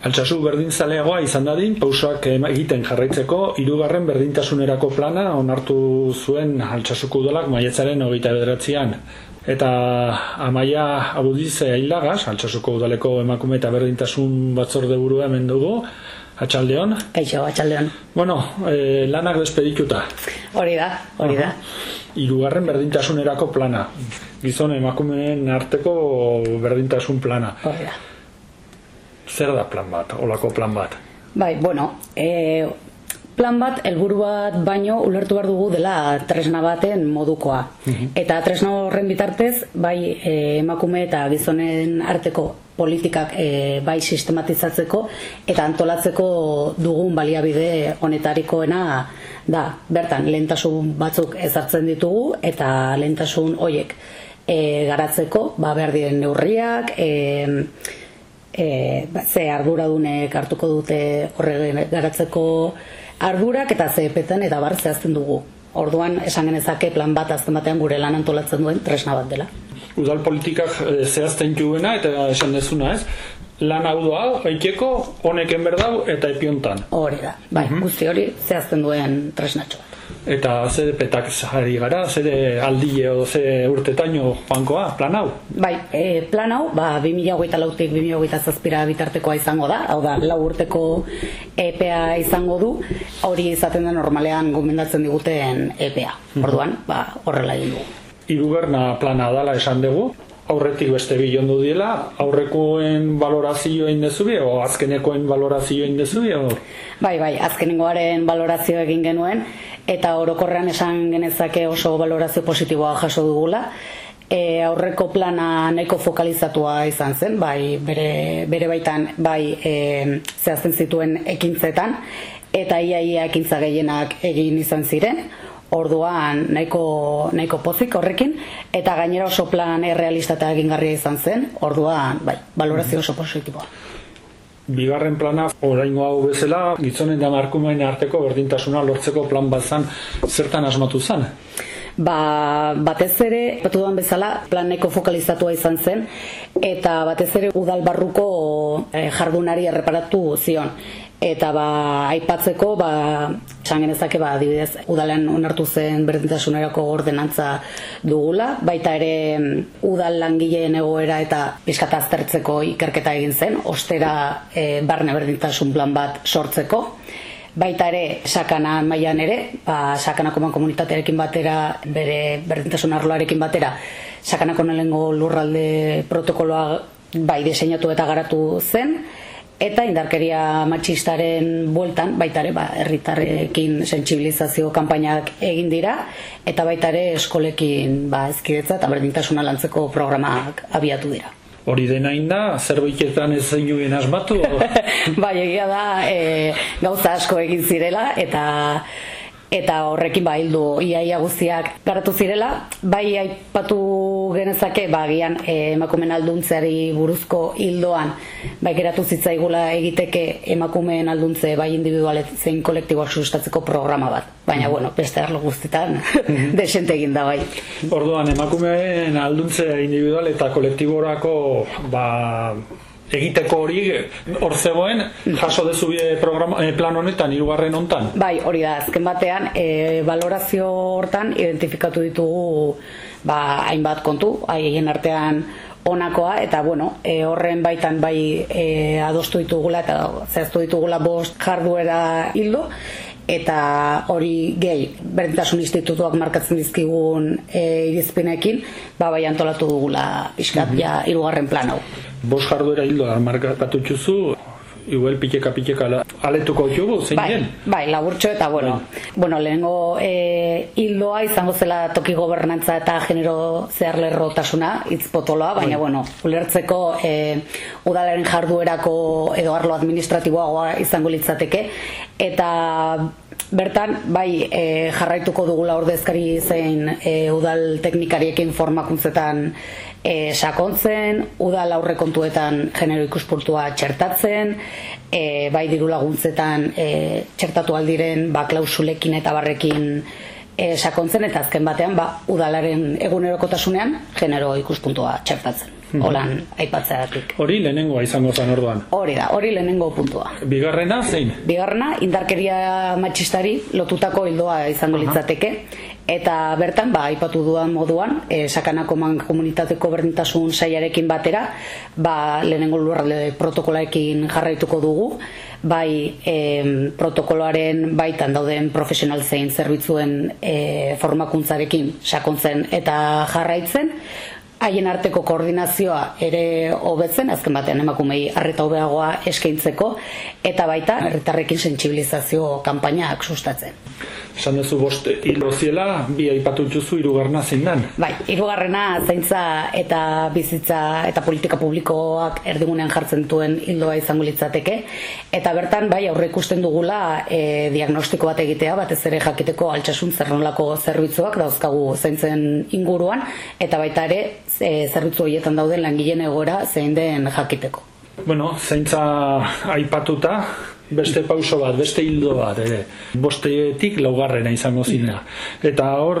Altsasu berdinzaleagoa izan dadin, pausoak egiten jarraitzeko, 3. berdintasunerako plana onartu zuen Altsasuko udalak maiatzaren 29an. Eta Amaia Abudiz Ailagaz, Altsasuko udaleko emakume eta berdintasun batzorde burua hemen dugu. Atxaldeon. Kaixo, atxaldeon. Bueno, lanak despedituta. Hori da. 3. berdintasunerako plana. Gizon emakumeen arteko berdintasun plana. Hori da. Zer da plan bat, olako plan bat? Bai, plan bat, helburu bat baino ulertu behar dugu dela tresna baten modukoa. Eta tresna horren bitartez, bai emakume eta gizonen arteko politikak bai sistematizatzeko eta antolatzeko dugun baliabide honetarikoena da. Bertan, lehentasun batzuk ezartzen ditugu eta lehentasun horiek garatzeko behar diren neurriak, ze arduradunek hartuko dute horre garatzeko ardurak eta ze epeten eta bar zehazten dugu. Orduan, esan genezake plan bat azken batean gure lan antolatzen duen tresna bat dela. Udal politikak zehazten juena eta esan dezuna, ez? Lan hau doa, aikeko, honeken berdau eta epiontan. Hori da, bai, guzti hori zehazten duen tresnatxo bat. Eta ze petak zahari gara, ze aldile o ze urtetaino joankoa, plan hau? Bai, plan hau, 2024-tik 2027 bitartekoa izango da, hau da, 4 urteko EPA izango du, hori izaten da normalean gomendatzen diguten EPA. Orduan, horrela egin dugu. 3. plana dala esan dugu, aurretik beste bilondu diela, aurrekoen valorazioa indezubi, o azkenekoen valorazioa indezubi, o? Bai, azkenengoaren valorazioa egin genuen, eta orokorrean esan genezake oso valorazio positiboa jaso dugula. Aurreko plana nahiko fokalizatua izan zen, bai bere baitan, bai zehazten zituen ekintzetan, eta ia ekintza gehienak egin izan ziren. Orduan nahiko pozik horrekin, eta gainera oso plan errealista eta egingarria izan zen, orduan valorazio oso positiboa. 2. plana, oraingo hau bezala, gizonen eta emakumeen arteko berdintasuna lortzeko plan bat zan, zertan asmatu zan? Batez ere, batudan bezala, plan nahiko fokalizatua izan zen, eta batez ere udal barruko jardunari erreparatu zion. Eta aipatzeko, esan genezake, adibidez, udalean onartu zen berdintasunerako ordenantza dugula, baita ere udal langileen egoera eta pixkat aztertzeko ikerketa egin zen, ostera barne berdintasun plan bat sortzeko. Baita ere, sakana mailan ere, sakanako komunitatearekin batera, bere berdintasun arloarekin batera, sakanako lehenengo lurralde protokoloa diseinatu eta garatu zen, eta indarkeria matxistaren bueltan, baita ere, herritarrekin sentsibilizazio kanpainak egin dira, eta baita ere eskolekin hezkidetza eta berdintasuna lantzeko programak abiatu dira. Hori dena inda, zerbaitetan ez zinuen asmatu? Bai, egia da, gauza asko egin zirela, eta horrekin hildo iaia guztiak garatu zirela. Bai, aipatu genezake, gian emakumeen alduntzeari buruzko hildoan, geratu zitzaigula egiteke emakumeen alduntze bai individualet zein kolektiboak sustatzeko programa bat. Baina, beste arlo guztietan desente egin da bai. Orduan, emakumeen alduntze individual eta kolektiborako egiteko hori hor zegoen jaso dezu plan honetan, 3. hontan? Bai, hori da, azken batean valorazio hortan identifikatu ditugu hainbat kontu, haien artean onakoa, eta horren baitan adostu ditugula eta zehaztu ditugula 5 jarduera hildo, eta hori gehi berdintasun institutuak markatzen dizkigun irizpinekin, antolatu dugula pixkat 3. plan hau. 5 jarduera hildo markatu txuzu, igual pikeka aletuko txugu, zein gen? Bai, laburtxo eta lehenengo hildoa izango zela toki gobernantza eta genero zeharlerrotasuna, hitz potoloa, baina ulertzeko udalaren jarduerako edo arlo administratiboagoa izango litzateke, eta bertan, jarraituko dugula ordezkari zein udal teknikariekin formakuntzetan sakontzen, udal aurrekontuetan genero ikuspuntua txertatzen, diru laguntzetan txertatu aldiren klausulekin eta barrekin sakontzen, eta azken batean udalaren egunerokotasunean genero ikuspuntua txertatzen. holan aipatzeagatik. Hori lehenengoa izango zen orduan. Hori lehenengo puntua. Bigarrena zein? Bigarrena, indarkeria matxistari lotutako ildoa izango litzateke. Eta bertan, aipatu dudan moduan, Sakanako komunitateko berdintasun sailarekin batera, lehenengo lurralde protokolaekin jarraituko dugu, protokoloaren baitan dauden profesional zein zerbitzuen formakuntzarekin sakontzen eta jarraitzen, haien arteko koordinazioa ere hobetzen, azken batean emakumei arreta hobeagoa eskaintzeko, eta baita herritarrekin sentsibilizazio kanpainak sustatzen. Esan duzu 5 hilo ziela, 2 aipatu dituzu, hirugarrena zein den? Hirugarrena zaintza eta bizitza eta politika publikoak erdigunean jartzen duen ildoa izango litzateke, eta bertan aurre ikusten dugula diagnostiko bat egitea, batez ere jakiteko altsasun zer nolako zerbitzuak dauzkagu zaintzen inguruan, eta baita ere zerbitzu horietan dauden langileen egoera zein den jakiteko. Zaintza aipatuta, beste pauso bat, beste hildo bat ere. 5etik 4 izango zina. Eta hor,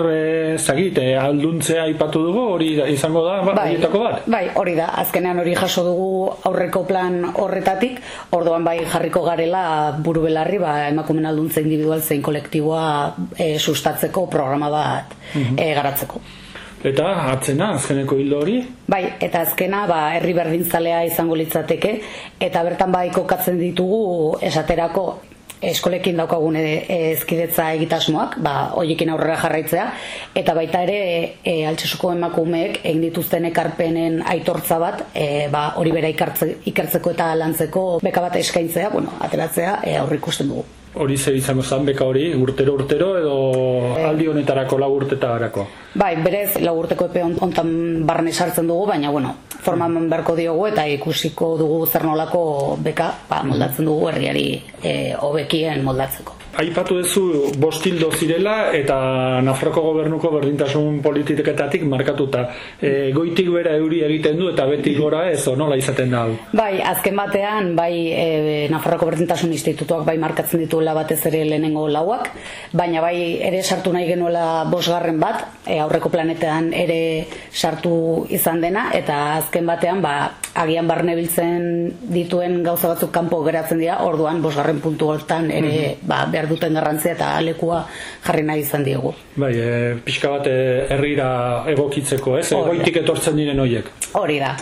alduntzea aipatu dugu, hori izango da, horietako bat? Hori da, azkenean hori jaso dugu aurreko plan horretatik, orduan jarriko garela buru belarri, emakumen alduntza individual zein kolektiboa sustatzeko programa bat garatzeko. Eta atzena, azkeneko hildo hori? Eta azkena, herri berdintzalea izango litzateke, eta bertan kokatzen ditugu esaterako eskolekin daukagun ezkidetza egitasmoak, horiekin aurrera jarraitzea, eta baita ere Altsasuko emakumeek egin dituzten ekarpenen aitortza bat, hori bera ikertzeko eta lantzeko beka bat eskaintzea, ateratzea aurrikusten dugu. Hori zer izango zen beka hori, urtero edo aldi honetarako 4 urtetarako? Berez 4 urteko epe hontan barne sartzen dugu, baina forman beharko diogu eta ikusiko dugu zer nolako beka moldatzen dugu herriari hobekien moldatzeko. Aipatu duzu 5 hildo zirela eta Nafarroko gobernuko berdintasun politiketatik markatuta. Goitik bera euri egiten du eta beti gora ez, nola izaten da? Azken batean, Nafarroko berdintasun institutuak markatzen dituela batez ere lehenengo 4ak, baina ere sartu nahi genuela 5. bat, aurreko planetean ere sartu izan dena, eta azken batean, agian barne biltzen dituen gauza batzuk kanpo geratzen dira, orduan 5. puntu hortan ere behar duten garrantzia eta lekua jarri nahi izan diegu. Pixka bat herrira egokitzeko, ez? Goitik etortzen diren horiek. Hori da,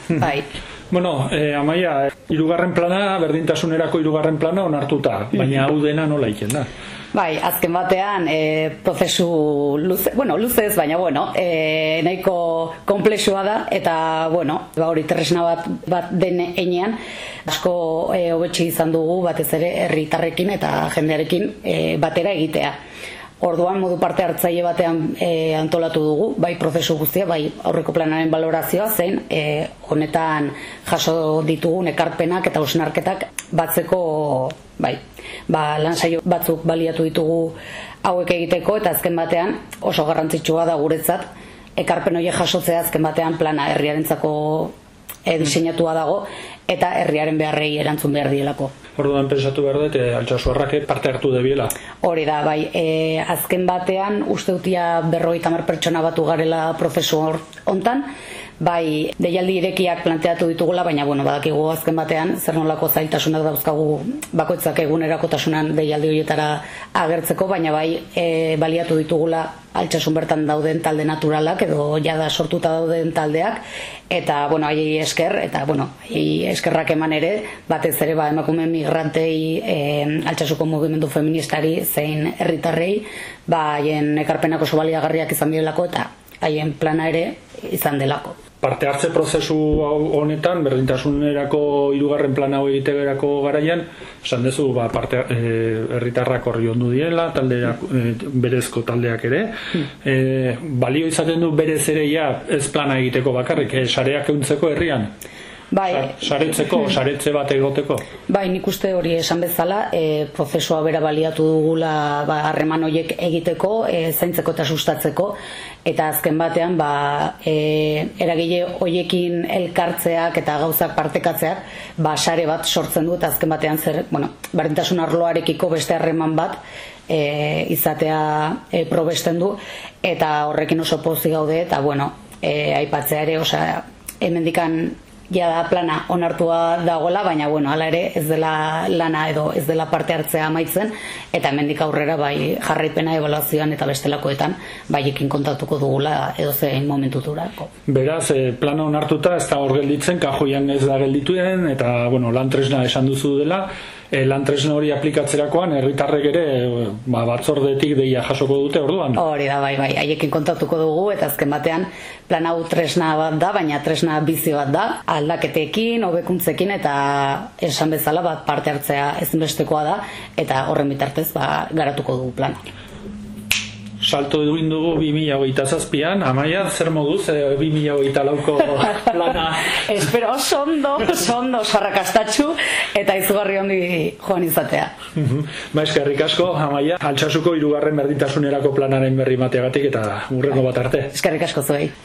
Amaia, 3. plana, berdintasunerako 3. plana onartuta, baina hau dena nola iken da? Azken batean, prozesu luze ez, baina nahiko komplexua da, eta hori tresna bat den enean, asko hobetxe izan dugu batez ere herritarrekin eta jendearekin batera egitea. Orduan modu parte hartzaile batean antolatu dugu, prozesu guztia, aurreko planaren balorazioa zein, honetan jaso ditugun ekarpenak eta hausnarketak batzeko, lan saio batzuk baliatu ditugu hauek egiteko, eta azken batean oso garrantzitsua da guretzat, ekarpen horiek jasotzea azken batean plana herriarentzako diseinatua dago, eta herriaren beharrei erantzun behar dielako. Orduan pensatu behar dut, Altsasuarrak parte hartu debiela. Hori da, azken batean usteutia 50 pertsona batu garela prozesu hontan, deialdi irekiak planteatu ditugula, baina badakigu azken batean zer nolako zailtasunak dauzkagu bakoitzak egunerakotasunan deialdi horietara agertzeko, baina baliatu ditugula Altsasun bertan dauden talde naturalak edo jada sortuta dauden taldeak, eta haiei esker, eta haiei eskerrak eman ere, batez ere emakume migrantei, Altsasuko mugimendu feministari zein herritarrei, haien ekarpenak oso baliagarriak izan direlako eta haien plana ere izan delako. Parte hartze prozesu honetan, berdintasunerako 3. plana egiterako garaian, esan duzu, herritarrak horri ondu direla, berezko taldeak ere. Balio izaten du berez ere ez plana egiteko bakarrik, sareak euntzeko herrian? Saretze bat egoteko? Nik uste hori esan bezala, prozesua bera baliatu dugula harreman horiek egiteko, zaintzeko eta sustatzeko, eta azken batean eragile horiekin elkartzeak eta gauzak partekatzeak sare bat sortzen du, eta azken batean berdintasun arloarekiko beste harreman bat izatea probesten du, eta horrekin oso pozik gaude, eta aipatzea ere, hemendikan ja plana onartua dagoela, baina hala ere ez dela lana edo ez dela parte hartzea amaitzen, eta hemendik aurrera bai jarraipena ebaluazioan eta bestelakoetan baiekin kontatuko dugula edo zein momentuturako. Beraz, plana onartuta ez da hor gelditzen, kajoian ez da geldituen, eta lan tresna esan duzu dela, lan tresna hori aplikatzerakoan herritarrek ere batzordetik deia jasoko dute orduan. Hori da, bai, haiekin kontatuko dugu, eta azken batean plan hau tresna bat da, baina tresna bizi bat da, aldaketekin, hobekuntzekin, eta esan bezala parte hartzea ezinbestekoa da, eta horren bitartez garatuko dugu plana. Salto egin dugu 2027an, Amaia, zer moduz 2024ko plana? Espero oso ondo sarrakastatxu eta izugarri ondi joan izatea. Eskerrik asko, Amaia, Altsasuko 3. berdintasunerako planaren berri mateagatik eta hurrengo bat arte. Eskerrik asko zuei.